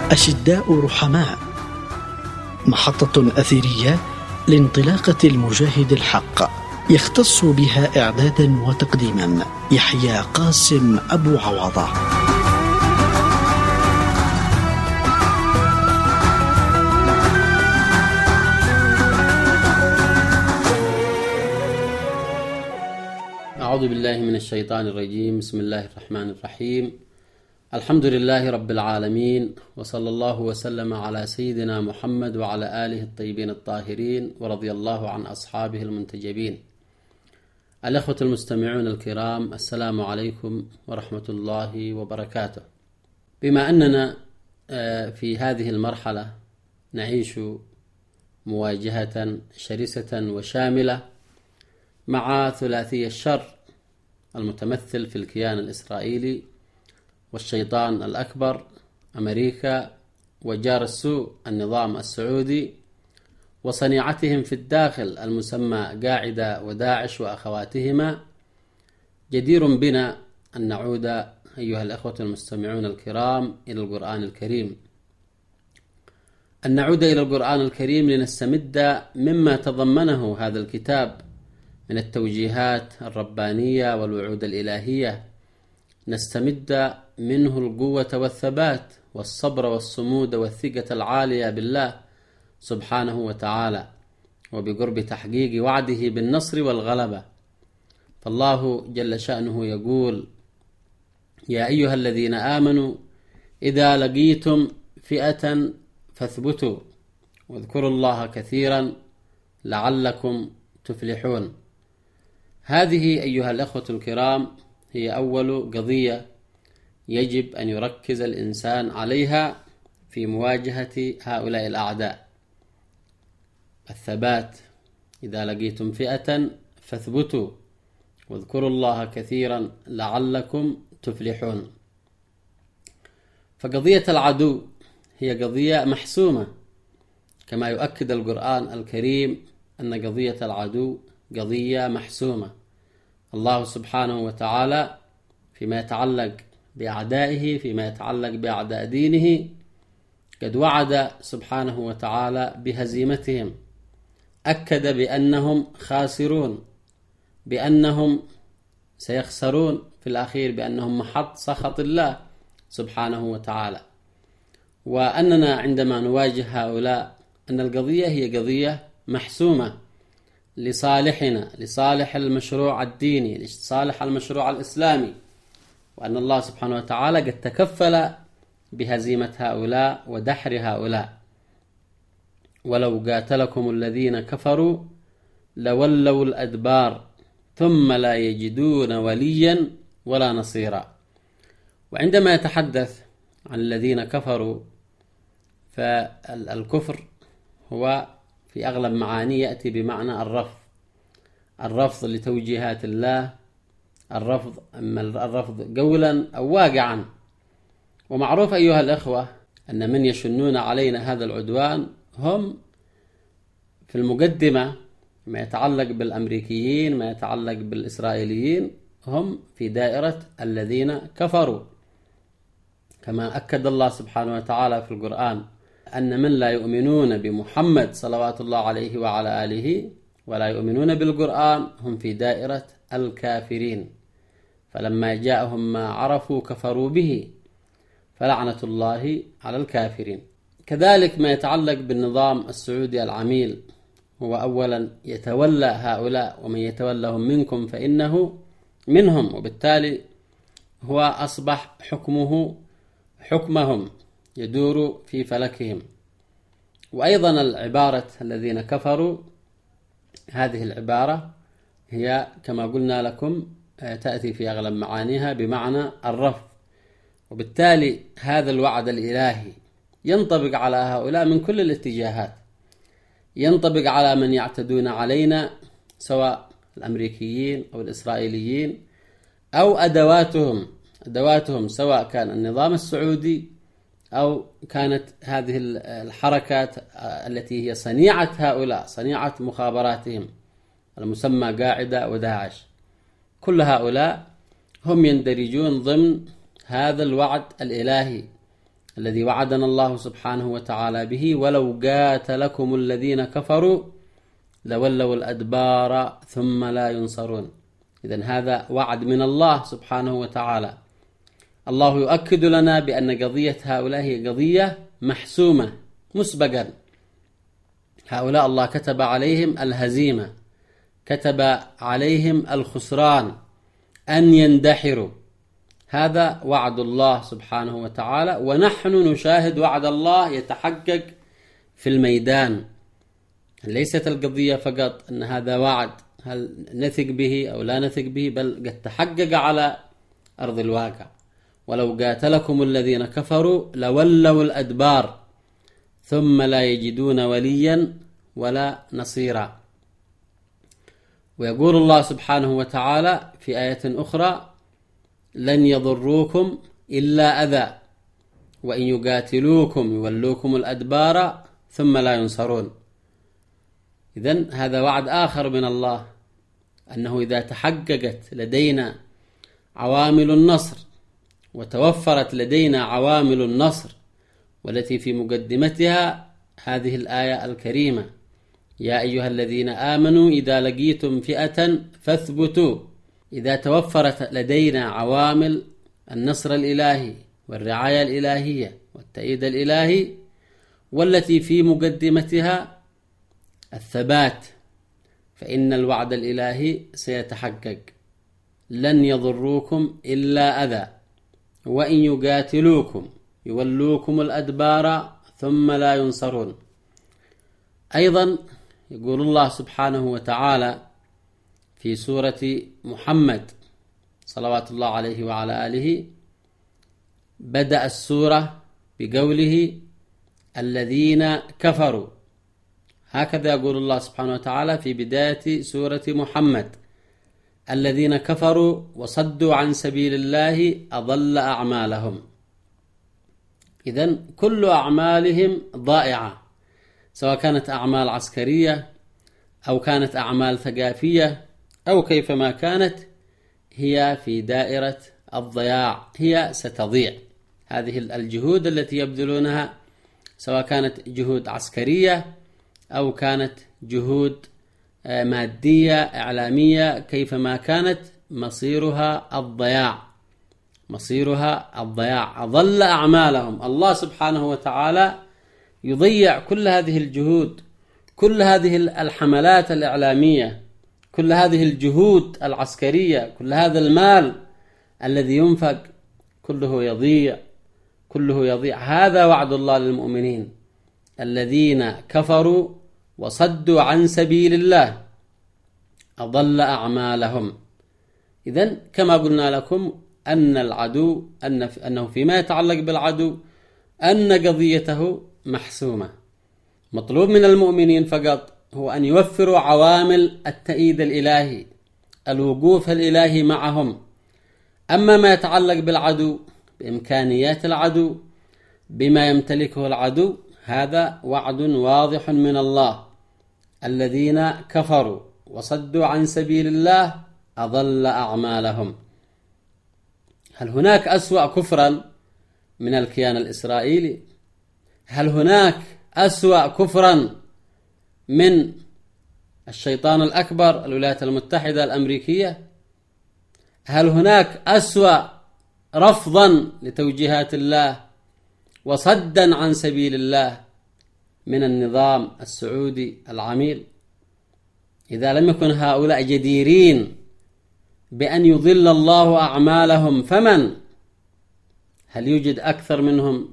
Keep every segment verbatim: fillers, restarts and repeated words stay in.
أشداء رحماء، محطة أثيرية لانطلاقة المجاهد الحق، يختص بها إعدادا وتقديما يحيى قاسم أبو عوضة. أعوذ بالله من الشيطان الرجيم. بسم الله الرحمن الرحيم. الحمد لله رب العالمين، وصلى الله وسلم على سيدنا محمد وعلى آله الطيبين الطاهرين، ورضي الله عن أصحابه المنتجبين. الأخوة المستمعون الكرام، السلام عليكم ورحمة الله وبركاته. بما أننا في هذه المرحلة نعيش مواجهة شرسة وشاملة مع ثلاثي الشر المتمثل في الكيان الإسرائيلي والشيطان الأكبر أمريكا، وجار السوء النظام السعودي، وصنيعتهم في الداخل المسمى قاعدة وداعش وأخواتهما، جدير بنا أن نعود أيها الأخوة المستمعون الكرام إلى القرآن الكريم، أن نعود إلى القرآن الكريم لنستمد مما تضمنه هذا الكتاب من التوجيهات الربانية والوعود الإلهية، نستمد منه القوة والثبات والصبر والصمود والثقة العالية بالله سبحانه وتعالى، وبقرب تحقيق وعده بالنصر والغلبة. فالله جل شأنه يقول: يا أيها الذين آمنوا إذا لقيتم فئة فاثبتوا واذكروا الله كثيرا لعلكم تفلحون. هذه أيها الأخوة الكرام هي أول قضية يجب أن يركز الإنسان عليها في مواجهة هؤلاء الأعداء: الثبات. إذا لقيتم فئة فاثبتوا واذكروا الله كثيرا لعلكم تفلحون. فقضية العدو هي قضية محسومة، كما يؤكد القرآن الكريم أن قضية العدو قضية محسومة. الله سبحانه وتعالى فيما يتعلق بأعدائه، فيما يتعلق بأعداء دينه، قد وعد سبحانه وتعالى بهزيمتهم، أكد بأنهم خاسرون، بأنهم سيخسرون في الأخير، بأنهم محط سخط الله سبحانه وتعالى. وأننا عندما نواجه هؤلاء أن القضية هي قضية محسومة لصالحنا، لصالح المشروع الديني، لصالح المشروع الإسلامي، وأن الله سبحانه وتعالى قد تكفل بهزيمة هؤلاء ودحر هؤلاء. ولو قاتلكم الذين كفروا لولوا الأدبار ثم لا يجدون وليا ولا نصيرا. وعندما يتحدث عن الذين كفروا، فالكفر هو في أغلب معانيه يأتي بمعنى الرفض، الرفض لتوجيهات الله، الرفض أما الرفض قولا أو واقعا. ومعروف أيها الأخوة أن من يشنون علينا هذا العدوان هم في المقدمة ما يتعلق بالأمريكيين، ما يتعلق بالإسرائيليين، هم في دائرة الذين كفروا، كما أكد الله سبحانه وتعالى في القرآن أن من لا يؤمنون بمحمد صلوات الله عليه وعلى آله ولا يؤمنون بالقرآن هم في دائرة الكافرين، فلما جاءهم ما عرفوا كفروا به فلعنة الله على الكافرين. كذلك ما يتعلق بالنظام السعودي العميل، هو أولا يتولى هؤلاء، ومن يتولهم منكم فإنه منهم، وبالتالي هو أصبح حكمه حكمهم، يدور في فلكهم. وأيضا العبارة الذين كفروا، هذه العبارة هي كما قلنا لكم تأتي في أغلب معانيها بمعنى الرفض، وبالتالي هذا الوعد الإلهي ينطبق على هؤلاء من كل الاتجاهات، ينطبق على من يعتدون علينا سواء الأمريكيين أو الإسرائيليين أو أدواتهم أدواتهم سواء كان النظام السعودي أو كانت هذه الحركات التي هي صنيعة هؤلاء، صنيعة مخابراتهم المسمى قاعدة وداعش. كل هؤلاء هم يندرجون ضمن هذا الوعد الإلهي الذي وعدنا الله سبحانه وتعالى به: ولو قاتلكم الذين كفروا لولوا الأدبار ثم لا ينصرون. إذن هذا وعد من الله سبحانه وتعالى. الله يؤكد لنا بأن قضية هؤلاء هي قضية محسومة مسبقا. هؤلاء الله كتب عليهم الهزيمة، كتب عليهم الخسران، أن يندحروا. هذا وعد الله سبحانه وتعالى، ونحن نشاهد وعد الله يتحقق في الميدان. ليست القضية فقط أن هذا وعد هل نثق به أو لا نثق به، بل قد تحقق على أرض الواقع. ولو قاتلكم الذين كفروا لولوا الأدبار ثم لا يجدون وليا ولا نصيرا. ويقول الله سبحانه وتعالى في آية أخرى: لن يضروكم إلا أذى وإن يقاتلوكم يولوكم الأدبار ثم لا ينصرون. إذن هذا وعد آخر من الله، أنه إذا تحققت لدينا عوامل النصر وتوفرت لدينا عوامل النصر، والتي في مقدمتها هذه الآية الكريمة: يا أيها الذين آمنوا إذا لقيتم فئة فاثبتوا. إذا توفرت لدينا عوامل النصر الإلهي والرعاية الإلهية والتأييد الإلهي، والتي في مقدمتها الثبات، فإن الوعد الإلهي سيتحقق. لن يضروكم إلا أذى وإن يقاتلوكم يولوكم الأدبار ثم لا ينصرون. أيضا يقول الله سبحانه وتعالى في سورة محمد صلوات الله عليه وعلى آله: بدأ السورة بقوله: الذين كفروا. هكذا يقول الله سبحانه وتعالى في بداية سورة محمد: الذين كفروا وصدوا عن سبيل الله أضل أعمالهم. إذن كل أعمالهم ضائعة، سواء كانت أعمال عسكرية أو كانت أعمال ثقافية أو كيفما كانت، هي في دائرة الضياع، هي ستضيع. هذه الجهود التي يبذلونها سواء كانت جهود عسكرية أو كانت جهود مادية إعلامية، كيفما كانت مصيرها الضياع، مصيرها الضياع. أضل أعمالهم. الله سبحانه وتعالى يضيع كل هذه الجهود، كل هذه الحملات الإعلامية، كل هذه الجهود العسكرية، كل هذا المال الذي ينفق، كله يضيع، كله يضيع. هذا وعد الله للمؤمنين: الذين كفروا وصدوا عن سبيل الله أضل أعمالهم. إذن كما قلنا لكم أن العدو أن أنه فيما يتعلق بالعدو أن قضيته محسومة. مطلوب من المؤمنين فقط هو أن يوفروا عوامل التأييد الإلهي، الوقوف الإلهي معهم. أما ما يتعلق بالعدو، بإمكانيات العدو، بما يمتلكه العدو، هذا وعد واضح من الله: الذين كفروا وصدوا عن سبيل الله أضل أعمالهم. هل هناك أسوأ كفرا من الكيان الإسرائيلي؟ هل هناك أسوأ كفرا من الشيطان الأكبر الولايات المتحدة الأمريكية؟ هل هناك أسوأ رفضا لتوجيهات الله وصدا عن سبيل الله من النظام السعودي العميل؟ إذا لم يكن هؤلاء جديرين بأن يضل الله أعمالهم، فمن؟ هل يوجد أكثر منهم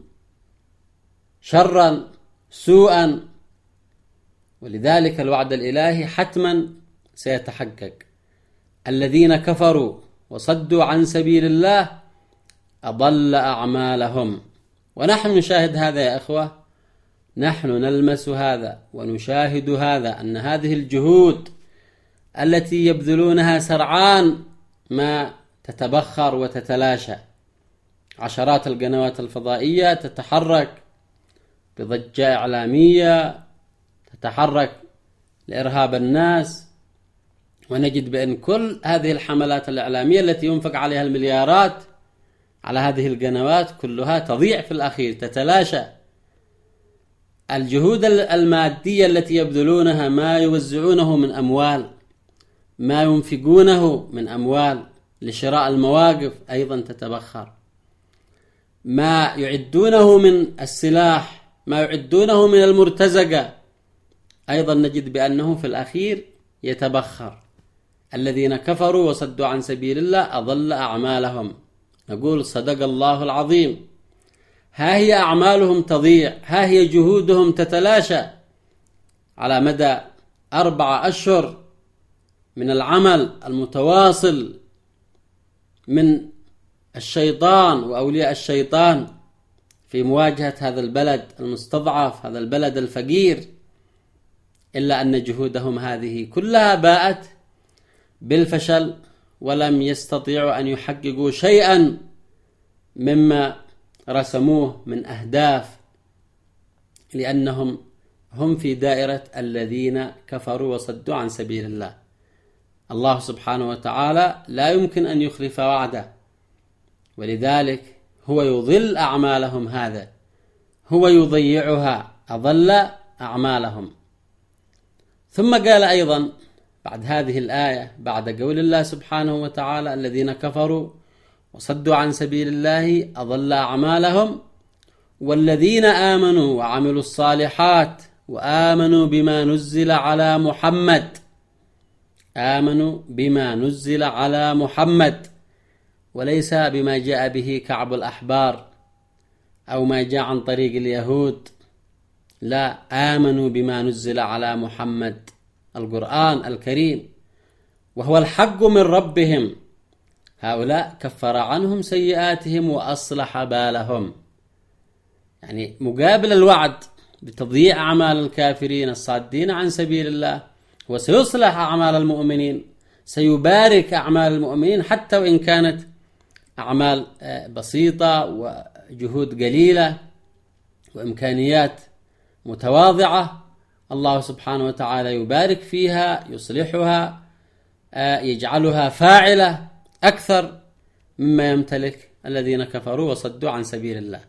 شرا سوءا؟ ولذلك الوعد الإلهي حتما سيتحقق: الذين كفروا وصدوا عن سبيل الله أضل أعمالهم. ونحن نشاهد هذا يا أخوة، نحن نلمس هذا ونشاهد هذا، أن هذه الجهود التي يبذلونها سرعان ما تتبخر وتتلاشى. عشرات القنوات الفضائية تتحرك بضجة إعلامية، تتحرك لإرهاب الناس، ونجد بأن كل هذه الحملات الإعلامية التي ينفق عليها المليارات على هذه القنوات كلها تضيع في الأخير، تتلاشى. الجهود المادية التي يبذلونها، ما يوزعونه من أموال، ما ينفقونه من أموال لشراء المواقف أيضا تتبخر، ما يعدونه من السلاح، ما يعدونه من المرتزقة أيضا نجد بأنه في الأخير يتبخر. الذين كفروا وصدوا عن سبيل الله أضل أعمالهم. نقول صدق الله العظيم. ها هي أعمالهم تضيع، ها هي جهودهم تتلاشى على مدى أربعة أشهر من العمل المتواصل من الشيطان وأولياء الشيطان في مواجهة هذا البلد المستضعف، هذا البلد الفقير، إلا أن جهودهم هذه كلها باءت بالفشل، ولم يستطيعوا أن يحققوا شيئا مما رسموه من أهداف، لأنهم هم في دائرة الذين كفروا وصدوا عن سبيل الله. الله سبحانه وتعالى لا يمكن أن يخلف وعده، ولذلك هو يضل أعمالهم، هذا هو يضيعها، أضل أعمالهم. ثم قال أيضا بعد هذه الآية، بعد قول الله سبحانه وتعالى الذين كفروا وصدوا عن سبيل الله أضل أعمالهم والذين آمنوا وعملوا الصالحات وآمنوا بما نزل على محمد، آمنوا بما نزل على محمد وليس بما جاء به كعب الأحبار أو ما جاء عن طريق اليهود، لا، آمنوا بما نزل على محمد القرآن الكريم وهو الحق من ربهم. هؤلاء كفر عنهم سيئاتهم وأصلح بالهم. يعني مقابل الوعد بتضييع أعمال الكافرين الصادين عن سبيل الله، وسيصلح أعمال المؤمنين، سيبارك أعمال المؤمنين حتى وإن كانت أعمال بسيطة وجهود قليلة وإمكانيات متواضعة، الله سبحانه وتعالى يبارك فيها، يصلحها، يجعلها فاعلة أكثر مما يمتلك الذين كفروا وصدوا عن سبيل الله.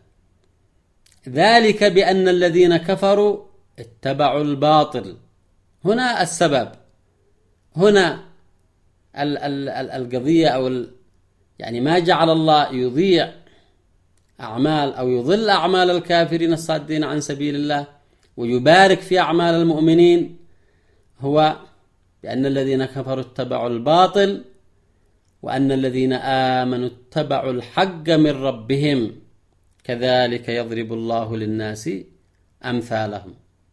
ذلك بأن الذين كفروا اتبعوا الباطل. هنا السبب، هنا ال ال ال القضية أو ال يعني ما جعل الله يضيع أعمال أو يضل أعمال الكافرين الصادين عن سبيل الله ويبارك في أعمال المؤمنين، هو بأن الذين كفروا اتبعوا الباطل وأن الذين آمنوا اتبعوا الحق من ربهم كذلك يضرب الله للناس أمثالهم.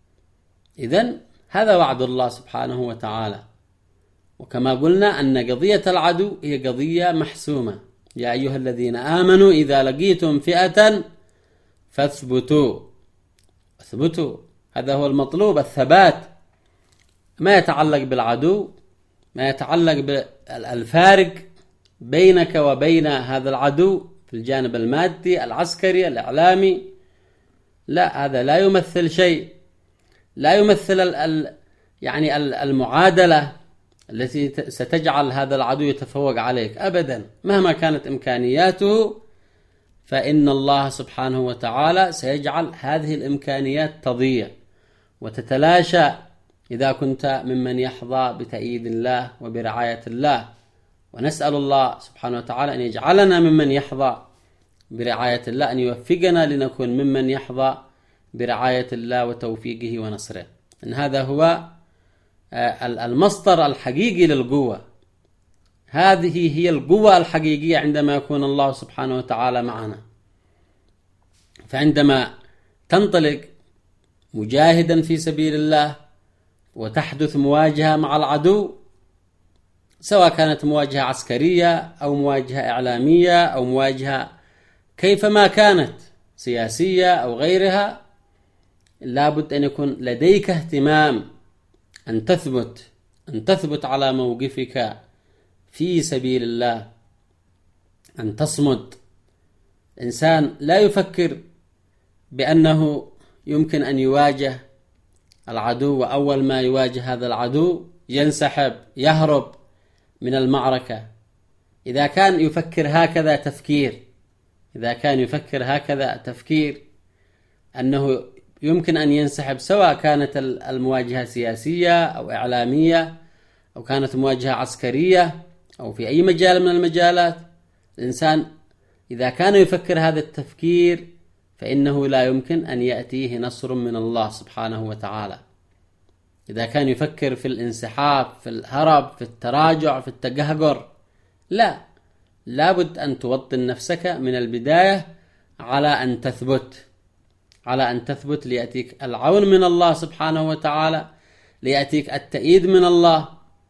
إذن هذا وعد الله سبحانه وتعالى. وكما قلنا أن قضية العدو هي قضية محسومة. يا أيها الذين آمنوا إذا لقيتم فئة فاثبتوا. اثبتوا، هذا هو المطلوب، الثبات، ما يتعلق بالعدو، ما يتعلق بالفارق بينك وبين هذا العدو في الجانب المادي العسكري الإعلامي، لا، هذا لا يمثل شيء، لا يمثل ال ال يعني المعادلة التي ستجعل هذا العدو يتفوق عليك أبدا. مهما كانت إمكانياته فإن الله سبحانه وتعالى سيجعل هذه الإمكانيات تضيع وتتلاشى إذا كنت ممن يحظى بتأييد الله وبرعاية الله. ونسأل الله سبحانه وتعالى أن يجعلنا ممن يحظى برعاية الله، أن يوفقنا لنكون ممن يحظى برعاية الله وتوفيقه ونصره. إن هذا هو المصدر الحقيقي للقوة. هذه هي القوة الحقيقية عندما يكون الله سبحانه وتعالى معنا. فعندما تنطلق مجاهدا في سبيل الله وتحدث مواجهة مع العدو، سواء كانت مواجهة عسكرية أو مواجهة إعلامية أو مواجهة كيفما كانت سياسية أو غيرها، لابد أن يكون لديك اهتمام أن تثبت أن تثبت على موقفك في سبيل الله، أن تصمد. إنسان لا يفكر بأنه يمكن أن يواجه العدو وأول ما يواجه هذا العدو ينسحب يهرب من المعركة. إذا كان يفكر هكذا تفكير إذا كان يفكر هكذا تفكير أنه يمكن أن ينسحب، سواء كانت المواجهة سياسية أو إعلامية أو كانت مواجهة عسكرية أو في أي مجال من المجالات، الإنسان إذا كان يفكر هذا التفكير فإنه لا يمكن أن يأتيه نصر من الله سبحانه وتعالى. إذا كان يفكر في الانسحاب، في الهرب، في التراجع، في التقهقر، لا، لابد أن توطن نفسك من البداية على أن تثبت على أن تثبت ليأتيك العون من الله سبحانه وتعالى، ليأتيك التأييد من الله،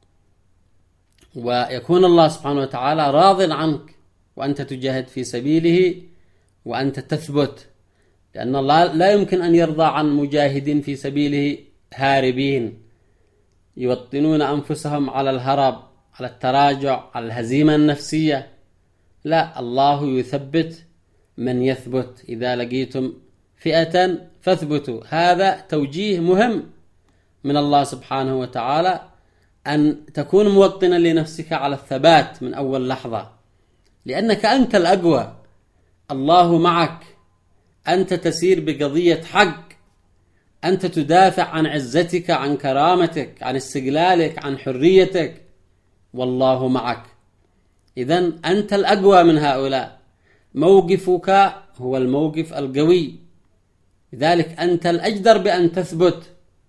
ويكون الله سبحانه وتعالى راض عنك وأنت تجاهد في سبيله وأنت تثبت، لأن الله لا يمكن أن يرضى عن مجاهدين في سبيله هاربين يوطنون أنفسهم على الهرب، على التراجع، على الهزيمة النفسية. لا، الله يثبت من يثبت. إذا لقيتم فئة فاثبتوا. هذا توجيه مهم من الله سبحانه وتعالى، أن تكون موطنا لنفسك على الثبات من أول لحظة، لأنك أنت الأقوى، الله معك، أنت تسير بقضية حق، أنت تدافع عن عزتك، عن كرامتك، عن استقلالك، عن حريتك، والله معك. إذن أنت الأقوى من هؤلاء، موقفك هو الموقف القوي، لذلك أنت الأجدر بأن تثبت.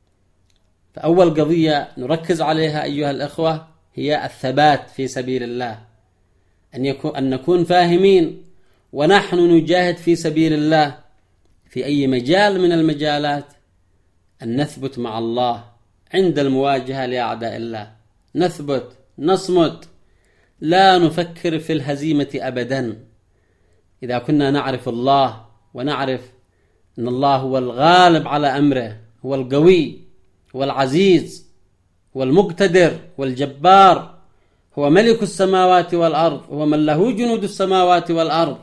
فأول قضية نركز عليها أيها الأخوة هي الثبات في سبيل الله، أن يكون أن نكون فاهمين ونحن نجاهد في سبيل الله في أي مجال من المجالات، أن نثبت مع الله عند المواجهة لأعداء الله، نثبت، نصمت، لا نفكر في الهزيمة أبدا. إذا كنا نعرف الله ونعرف أن الله هو الغالب على أمره، هو القوي، هو العزيز، هو المقتدر، والجبار، هو ملك السماوات والأرض، هو من له جنود السماوات والأرض،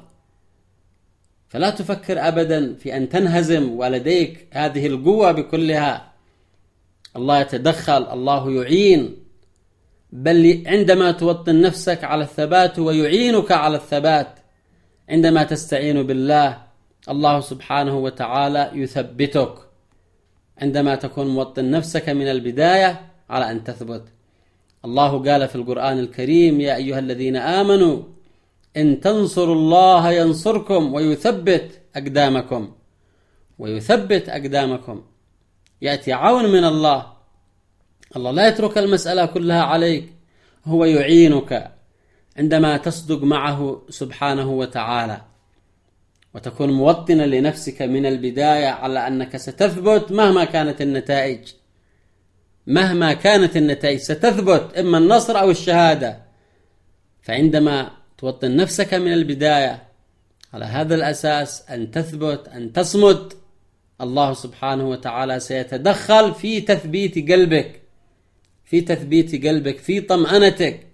فلا تفكر أبدا في أن تنهزم ولديك هذه القوة بكلها. الله يتدخل، الله يعين، بل عندما توطن نفسك على الثبات هو يعينك على الثبات. عندما تستعين بالله الله سبحانه وتعالى يثبتك، عندما تكون موطن نفسك من البداية على أن تثبت. الله قال في القرآن الكريم: يا أيها الذين آمنوا إن تنصروا الله ينصركم ويثبت أقدامكم. ويثبت أقدامكم، يأتي عون من الله. الله لا يترك المسألة كلها عليك، هو يعينك عندما تصدق معه سبحانه وتعالى، وتكون موطنا لنفسك من البداية على أنك ستثبت مهما كانت النتائج. مهما كانت النتائج ستثبت، إما النصر أو الشهادة. فعندما توطن نفسك من البداية على هذا الأساس، أن تثبت، أن تصمد، الله سبحانه وتعالى سيتدخل في تثبيت قلبك، في تثبيت قلبك، في طمأنتك،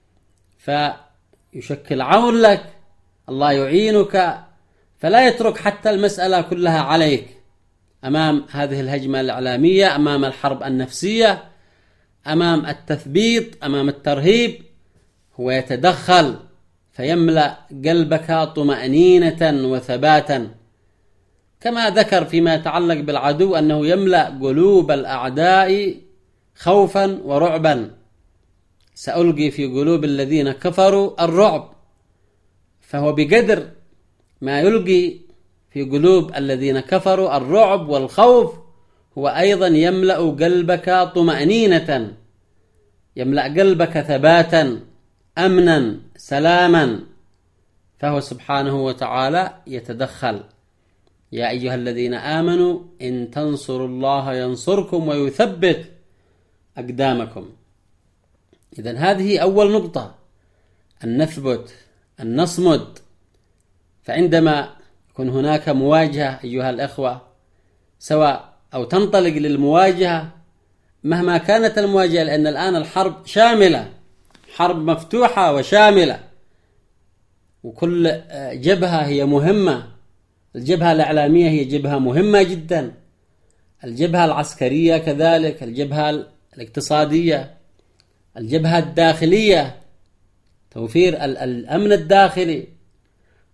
فيشكل عون لك. الله يعينك، فلا يترك حتى المسألة كلها عليك أمام هذه الهجمة الإعلامية، أمام الحرب النفسية، أمام التثبيط، أمام الترهيب. هو يتدخل فيملأ قلبك طمأنينة وثباتا، كما ذكر فيما يتعلق بالعدو أنه يملأ قلوب الأعداء خوفا ورعبا. سألقي في قلوب الذين كفروا الرعب، فهو بقدر ما يلقي في قلوب الذين كفروا الرعب والخوف، هو أيضا يملأ قلبك طمأنينة، يملأ قلبك ثباتا، أمنا، سلاما. فهو سبحانه وتعالى يتدخل: يا أيها الذين آمنوا إن تنصروا الله ينصركم ويثبت أقدامكم. إذن هذه أول نقطة، أن نثبت، أن نصمد. فعندما يكون هناك مواجهة أيها الأخوة، سواء أو تنطلق للمواجهة مهما كانت المواجهة، لأن الآن الحرب شاملة، حرب مفتوحة وشاملة، وكل جبهة هي مهمة. الجبهة الإعلامية هي جبهة مهمة جدا، الجبهة العسكرية كذلك، الجبهة الاقتصادية، الجبهة الداخلية، توفير الأمن الداخلي،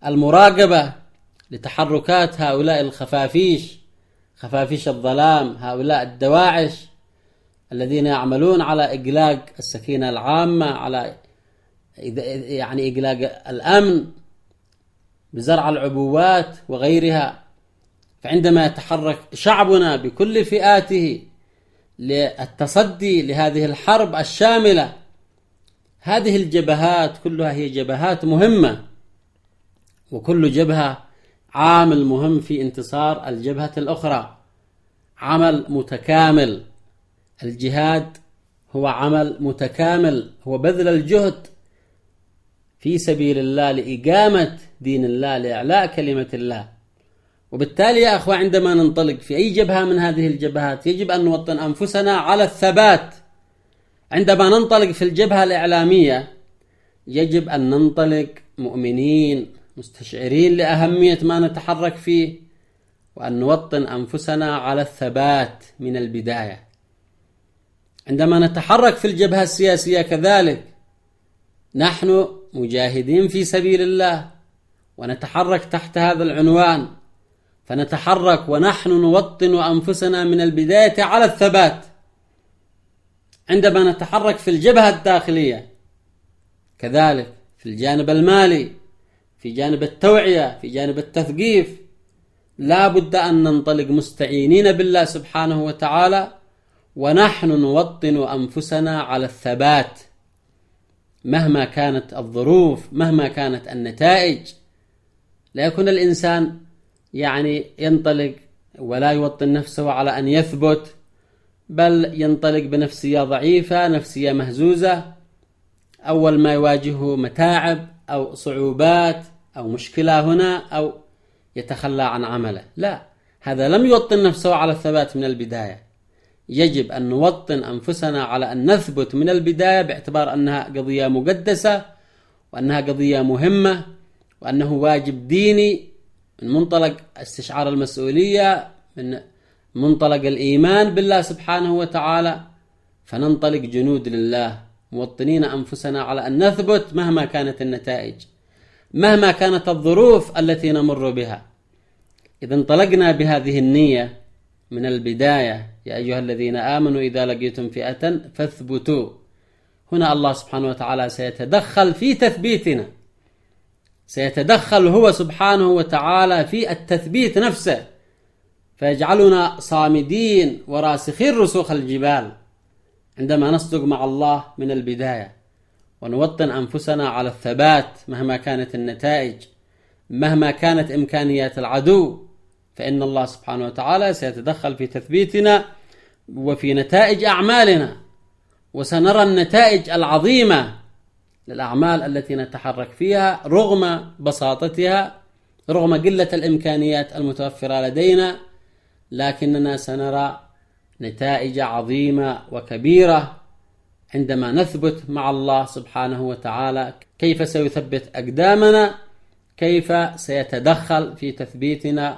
المراقبة لتحركات هؤلاء الخفافيش، خفافيش الظلام، هؤلاء الدواعش الذين يعملون على إقلاق السكينة العامة، على يعني إقلاق الأمن بزرع العبوات وغيرها. فعندما يتحرك شعبنا بكل فئاته للتصدي لهذه الحرب الشاملة، هذه الجبهات كلها هي جبهات مهمة، وكل جبهة عامل مهم في انتصار الجبهة الأخرى، عمل متكامل. الجهاد هو عمل متكامل، هو بذل الجهد في سبيل الله لإقامة دين الله، لإعلاء كلمة الله. وبالتالي يا أخوة، عندما ننطلق في أي جبهة من هذه الجبهات يجب أن نوطن أنفسنا على الثبات. عندما ننطلق في الجبهة الإعلامية يجب أن ننطلق مؤمنين مستشعرين لأهمية ما نتحرك فيه، وأن نوطن أنفسنا على الثبات من البداية. عندما نتحرك في الجبهة السياسية كذلك، نحن مجاهدين في سبيل الله ونتحرك تحت هذا العنوان، فنتحرك ونحن نوطن أنفسنا من البداية على الثبات. عندما نتحرك في الجبهة الداخلية كذلك، في الجانب المالي، في جانب التوعية، في جانب التثقيف، لا بد أن ننطلق مستعينين بالله سبحانه وتعالى، ونحن نوطن أنفسنا على الثبات مهما كانت الظروف، مهما كانت النتائج. لا يكون الإنسان يعني ينطلق ولا يوطن نفسه على أن يثبت، بل ينطلق بنفسية ضعيفة، نفسية مهزوزة. أول ما يواجهه متاعب أو صعوبات أو مشكلة هنا أو يتخلى عن عمله. لا، هذا لم يوطن نفسه على الثبات من البداية. يجب أن نوطن أنفسنا على أن نثبت من البداية، باعتبار أنها قضية مقدسة، وأنها قضية مهمة، وأنه واجب ديني من منطلق استشعار المسؤولية، من منطلق الإيمان بالله سبحانه وتعالى. فننطلق جنود لله موطنين أنفسنا على أن نثبت مهما كانت النتائج، مهما كانت الظروف التي نمر بها. إذا انطلقنا بهذه النية من البداية: يا أيها الذين آمنوا إذا لقيتم فئة فاثبتوا. هنا الله سبحانه وتعالى سيتدخل في تثبيتنا، سيتدخل هو سبحانه وتعالى في التثبيت نفسه، فيجعلنا صامدين وراسخين رسوخ الجبال عندما نصدق مع الله من البداية، ونوطن أنفسنا على الثبات مهما كانت النتائج، مهما كانت إمكانيات العدو، فإن الله سبحانه وتعالى سيتدخل في تثبيتنا وفي نتائج أعمالنا، وسنرى النتائج العظيمة للأعمال التي نتحرك فيها رغم بساطتها، رغم قلة الإمكانيات المتوفرة لدينا، لكننا سنرى نتائج عظيمة وكبيرة عندما نثبت مع الله سبحانه وتعالى. كيف سيثبت أقدامنا، كيف سيتدخل في تثبيتنا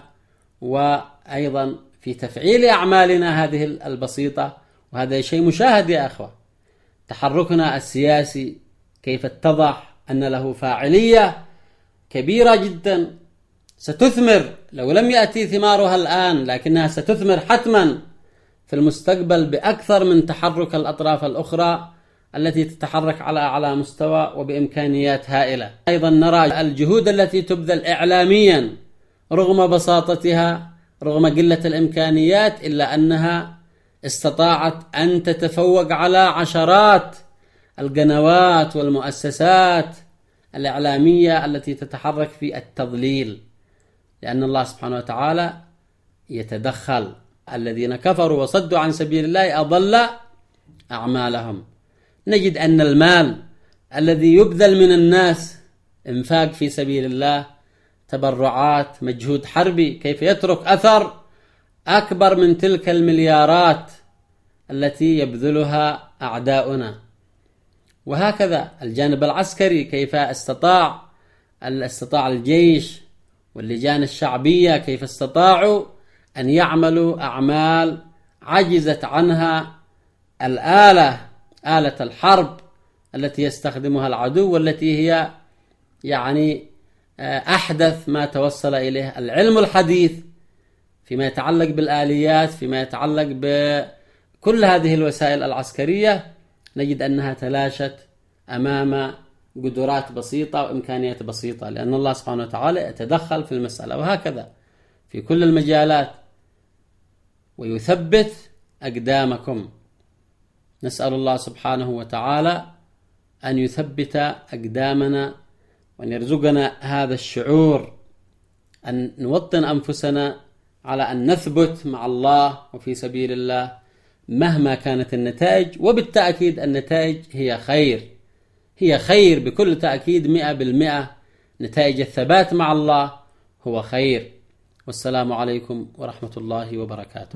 وأيضا في تفعيل أعمالنا هذه البسيطة. وهذا شيء مشاهد يا أخوة. تحركنا السياسي كيف اتضح أن له فاعلية كبيرة جدا، ستثمر لو لم يأتي ثمارها الآن، لكنها ستثمر حتما في المستقبل بأكثر من تحرك الأطراف الأخرى التي تتحرك على أعلى مستوى وبإمكانيات هائلة. أيضا نرى الجهود التي تبذل إعلاميا رغم بساطتها، رغم قلة الإمكانيات، إلا أنها استطاعت أن تتفوق على عشرات القنوات والمؤسسات الإعلامية التي تتحرك في التضليل، لأن الله سبحانه وتعالى يتدخل. الذين كفروا وصدوا عن سبيل الله أضل أعمالهم. نجد أن المال الذي يبذل من الناس، انفاق في سبيل الله، تبرعات، مجهود حربي، كيف يترك أثر أكبر من تلك المليارات التي يبذلها أعداؤنا. وهكذا الجانب العسكري، كيف استطاع استطاع الجيش واللجان الشعبية كيف استطاعوا أن يعملوا أعمال عجزت عنها الآلة آلة الحرب التي يستخدمها العدو، والتي هي يعني أحدث ما توصل إليه العلم الحديث فيما يتعلق بالآليات، فيما يتعلق بكل هذه الوسائل العسكرية، نجد أنها تلاشت أمام قدرات بسيطة وإمكانيات بسيطة، لأن الله سبحانه وتعالى يتدخل في المسألة، وهكذا في كل المجالات. ويثبت أقدامكم. نسأل الله سبحانه وتعالى أن يثبت أقدامنا وأن يرزقنا هذا الشعور، أن نوطن أنفسنا على أن نثبت مع الله وفي سبيل الله مهما كانت النتائج. وبالتأكيد النتائج هي خير، هي خير بكل تأكيد مئة بالمئة. نتائج الثبات مع الله هو خير. والسلام عليكم ورحمة الله وبركاته.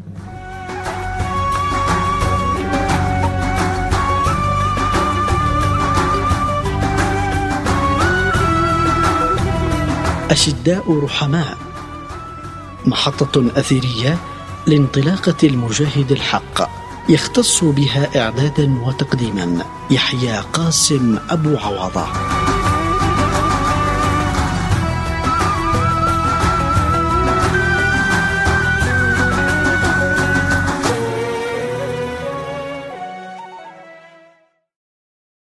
أشداء رحماء، محطة أثيرية لانطلاقة المجاهد الحق، يختص بها إعدادا وتقديما يحيى قاسم أبو عوضة.